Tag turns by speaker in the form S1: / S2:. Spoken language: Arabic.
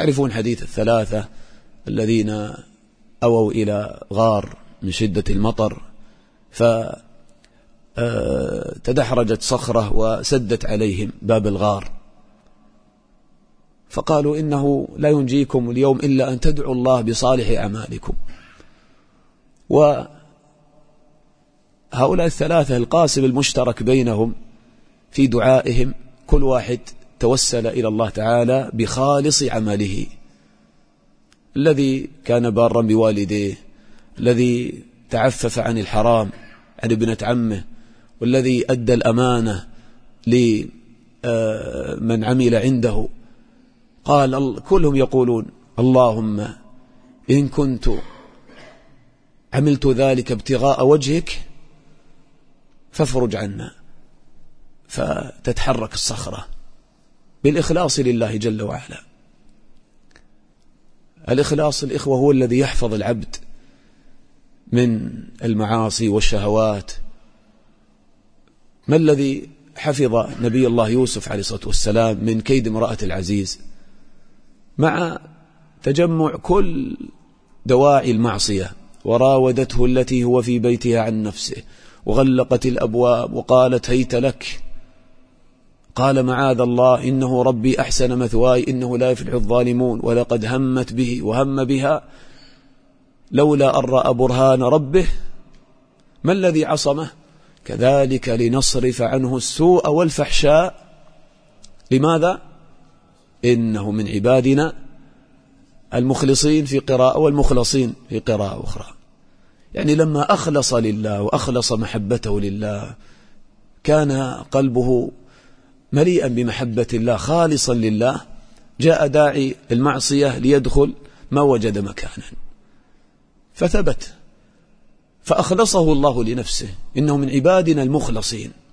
S1: تعرفون حديث الثلاثة الذين أووا إلى غار من شدة المطر، فتدحرجت صخرة وسدت عليهم باب الغار، فقالوا إنه لا ينجيكم اليوم إلا أن تدعوا الله بصالح أعمالكم. وهؤلاء الثلاثة القاسم المشترك بينهم في دعائهم كل واحد توسل إلى الله تعالى بخالص عمله، الذي كان بارا بوالديه، الذي تعفف عن الحرام عن ابنة عمه، والذي أدى الأمانة لمن عمل عنده. قال كلهم يقولون اللهم إن كنت عملت ذلك ابتغاء وجهك فافرج عنا، فتتحرك الصخرة بالإخلاص لله جل وعلا. الإخلاص الإخوة هو الذي يحفظ العبد من المعاصي والشهوات. ما الذي حفظ نبي الله يوسف عليه الصلاة والسلام من كيد امرأة العزيز مع تجمع كل دواعي المعصية؟ وراودته التي هو في بيتها عن نفسه وغلقت الأبواب وقالت هيت لك، قال معاذ الله إنه ربي أحسن مثواي إنه لا يفلح الظالمون، ولقد همت به وهم بها لولا أن رأى برهان ربه. ما الذي عصمه؟ كذلك لنصرف عنه السوء والفحشاء. لماذا؟ إنه من عبادنا المخلصين في قراءة والمخلصين في قراءة أخرى. يعني لما أخلص لله وأخلص محبته لله كان قلبه مليئا بمحبة الله خالصا لله. جاء داعي المعصية ليدخل ما وجد مكانا فثبت، فأخلصه الله لنفسه، إنه من عبادنا المخلصين.